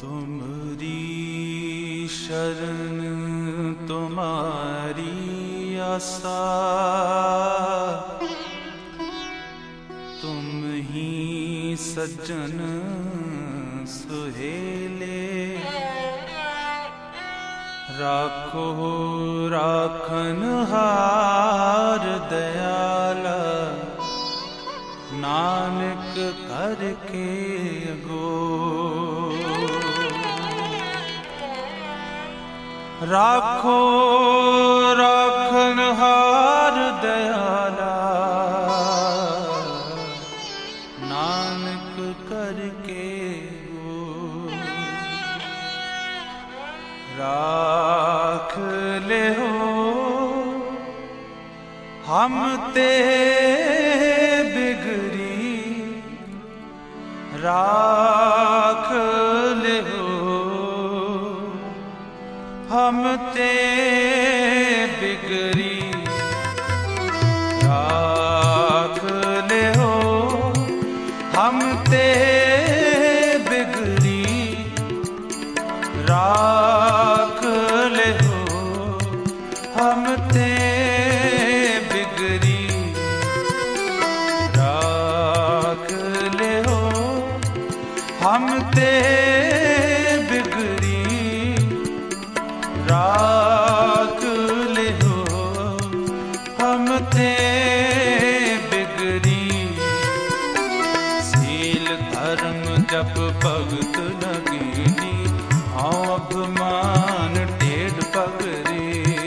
तुमरी शरण तुम्हारी आसा, तुम ही सज्जन सुहेले। राखो राखनहार दयाला, नानक करके गो। राखो राखनहार दयाला, नानक करके गो। राख ले हो हम ते बिगड़ी, राख ले हो हम ते बिगड़ी। राख ले हो हम ते बिगड़ी, राख ले हो हम ते बिगड़ी। राख ले हो हम ते बिगड़ी, राख ले हो हम ते बिगड़ी। सील धर्म जप भगत न कीनी, हाँ अभिमान टेढ़ पगड़ी।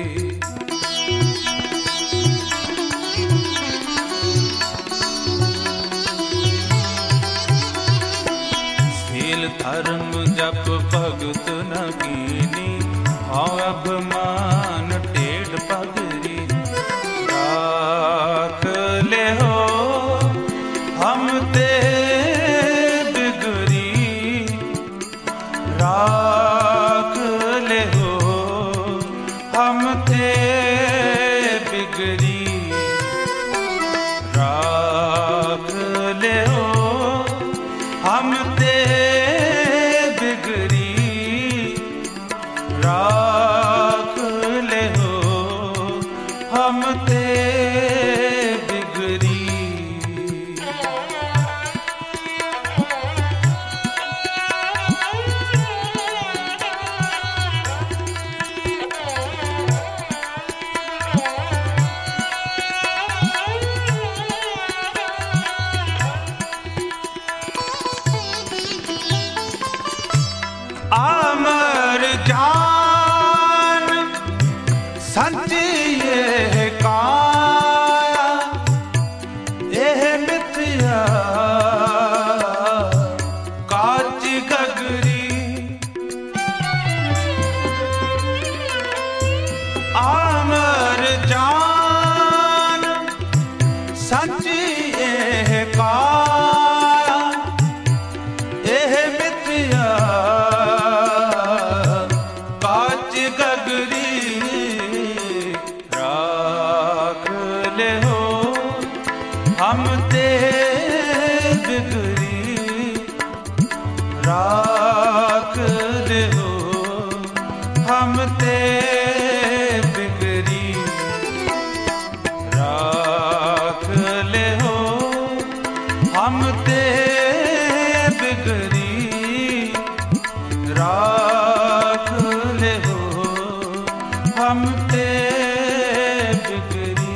सील धर्म जप भगत न कीनी, हाँ अभिमान टेढ़ पगड़ी। राख ले हो हम ते बिगड़ी, राख ले हो हम ते बिगड़ी। राख ले हो हम ते बिगड़ी, राख ले हो हम ते बिगड़ी। अमर जान संचिए काया, एह मिथ्या काच गगरी। अमर जान संचिए काया, एह मिथ्या काच गगरी। राख ले हो हम ते बिगड़ी, राख ले हो हम ते बिगड़ी। राख ले हो हम ते बिगड़ी, राख ले हो हम ते बिगड़ी।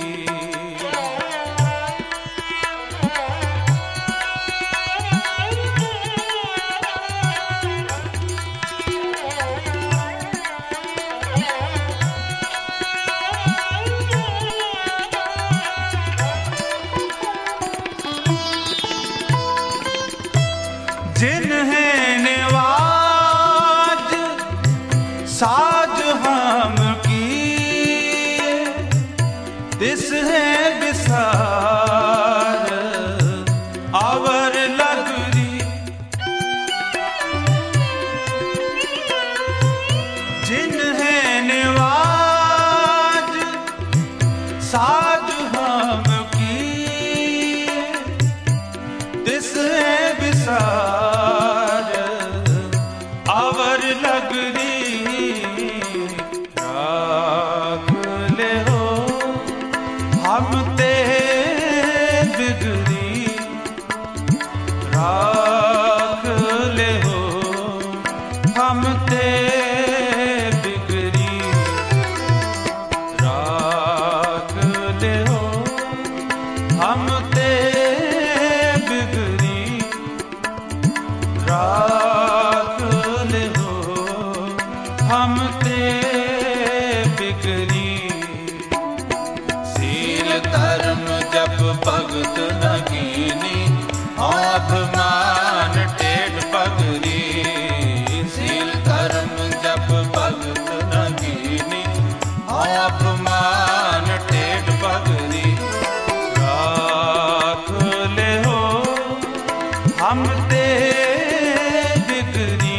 जिन्हें निवाज साज हम किए, तिस है विसार आवर लगरी। जिन्हें निवाज साज हम किए, तिस है विसार राख ले हो हम ते बिगड़ी। सील धर्म जप भगत न कीनी अभिमान टेढ़ पगड़ी। सील धर्म जप भगत न कीनी अभिमान टेढ़ पगड़ी। राख ले हो हम ते बिगड़ी।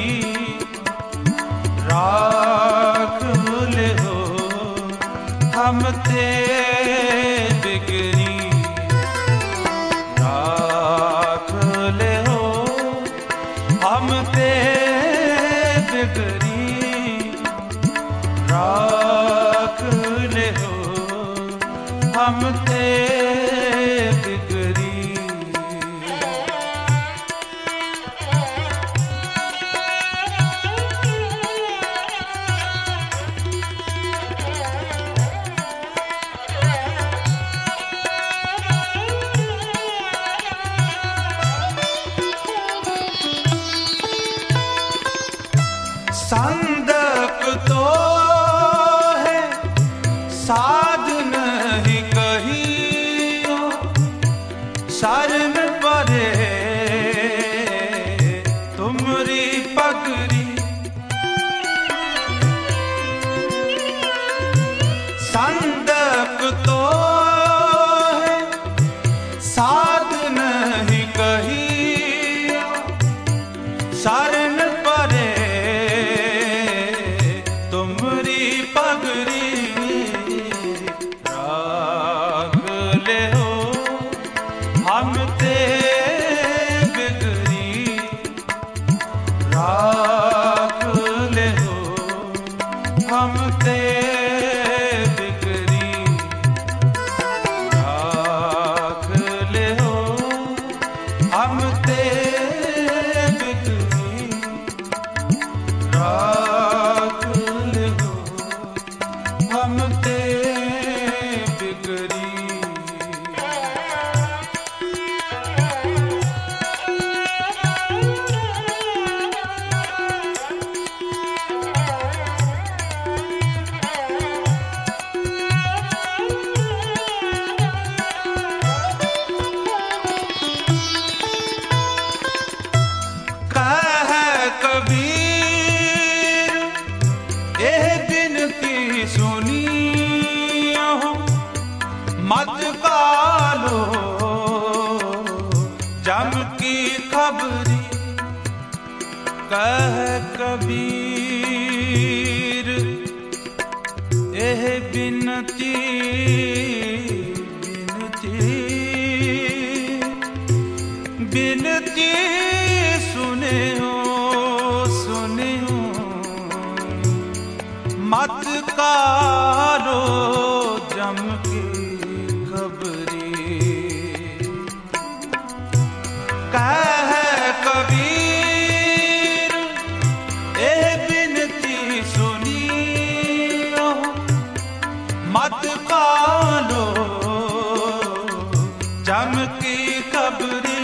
राख ले हो हम ते बिगड़ी। राख ले हो हम ते बिगड़ी। राख ले हो हम ते बिगड़ी। संदक तो है साध नहीं कहियो शरण परे तुमरी पगड़ी। संदक तो है साध नहीं कहियो शरण परे तुमरी पगड़ी। राख ले हो हम ते बिगड़ी। राख ले हो हम ते बिगड़ी। राख ले हो हम ते बिगड़ी। राख ले हो हम ते बिगड़ी। कह कबीर एह बिनती सुनियो मत कालो जम की खबरी। कह कबीर एह बिनती बिनती बिनती सुने हो मत कारो जम की खबरी। कह कबीर एह बिनती सुनियो मत कालो जम की खबरी।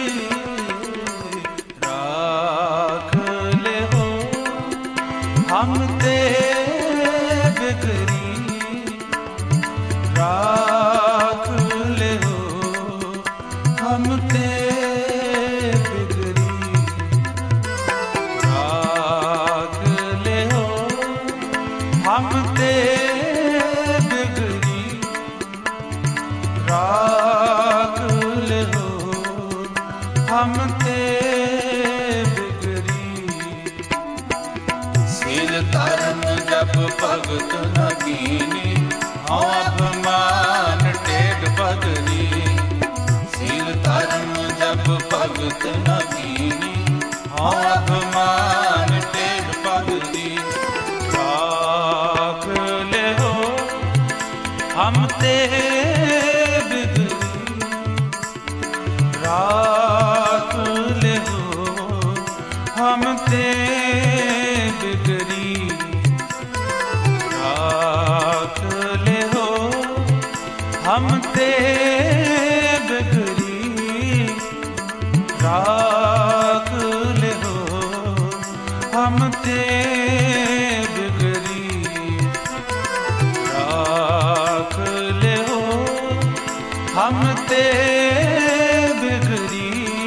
राख ले हो हम ते बिगड़ी। राख ले हो हम ते बिगड़ी। राख ले हो हम ते बिगड़ी। राख ले हो हम ते बिगड़ी। सील धर्म जप भगत न कीनी अभिमान टेढ़ पगड़ी। सील धर्म जप भगत न कीनी अभिमान टेढ़ पगड़ी। राख ले हो हम ते बिगड़ी। राख ले हो हम ते बिगड़ी। राख ले हो हम ते बिगड़ी। राख ले हो हम ते बिगड़ी राख ले हो, हम ते बिगड़ी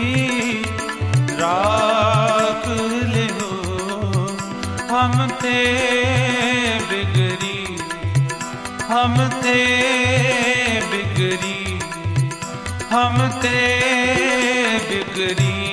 राख ले हो, हम ते बिगड़ी, हम ते बिगड़ी, हम ते बिगड़ी।